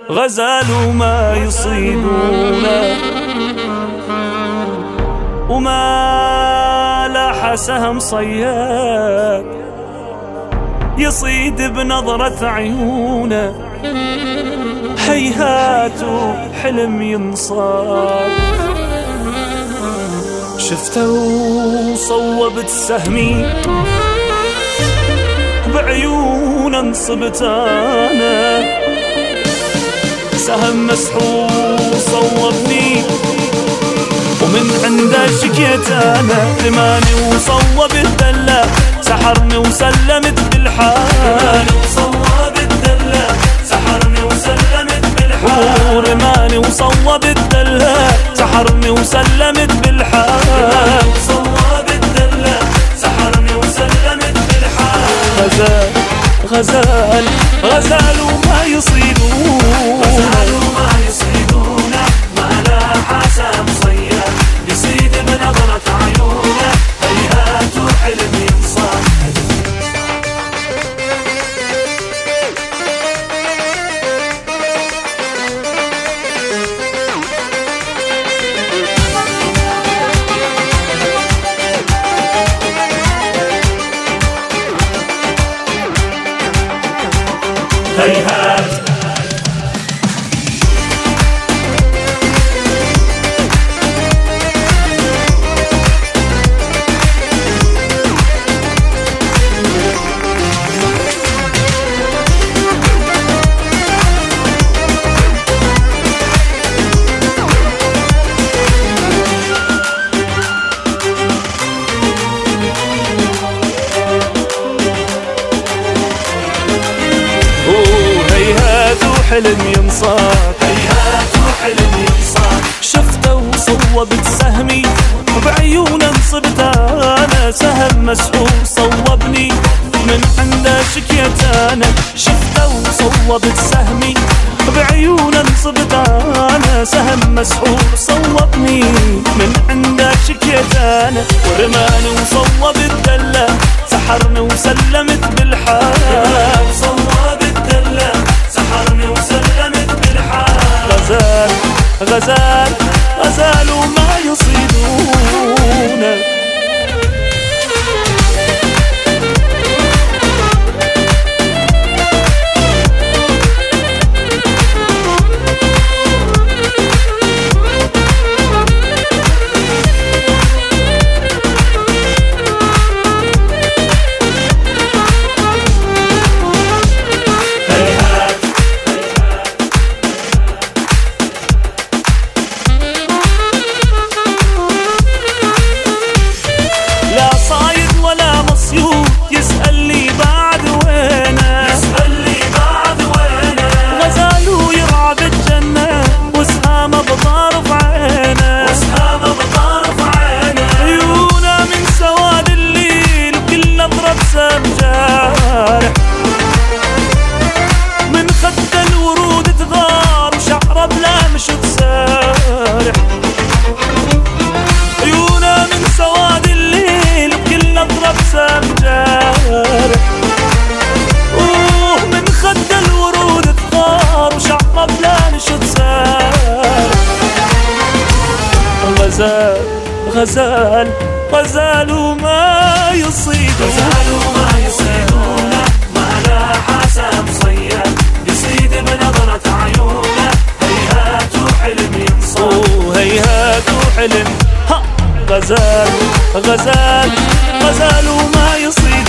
غزال وما يصيدونه وما لاح سهم صياد يصيد بنظرة عيونه. هيهات حلم ينصاد شفته وصوبت سهمي بعيون انصبت انا. سهم مسحور صوبني ومن عنده شكيت انا. رماني وصوب الدلة سحرني وسلمت بالحال. وصوب الدلة سحرني وسلمت بالحال. رماني وصوب الدلة سحرني وسلمت بالحال. وصوب الدلة سحرني وسلمت بالحال. غزال غزال غزال وما يصيدونه. غزال وما يصيدونه ما لاح سهم صياد يصيد بنظرة عيونه. هيهات حلم ينصاد. هيهات حلم ينصاد. هيهات حلم ينصاد. شفته وصوبت سهمي بعيون انصبت انا. سهم مسحور صوبني من عنده شكيت انا. شفته وصوبت سهمي بعيون انصبت انا. سهم مسحور صوبني من عنده شكيت انا. ورماني وصوب الدلة سحرني وسلمت بالحال. وصوب الدلة سحرني وسلمت بالحال. غزال غزال غزال وما يصيدونه. من خد الورود تغار وشعره بلا مشط سارح. عيونه من سواد الليل بكل اضرب سام جارح. من خد الورود تغار وشعره بلا مشط سارح. غزال غزال غزال وما يصيد. غزال وما يصيدونه ما لاح سهم صياد يصيد بنظرة عيونه. هيهات حلم ينصاد. هيهات حلم. غزال غزال غزال وما يصيد.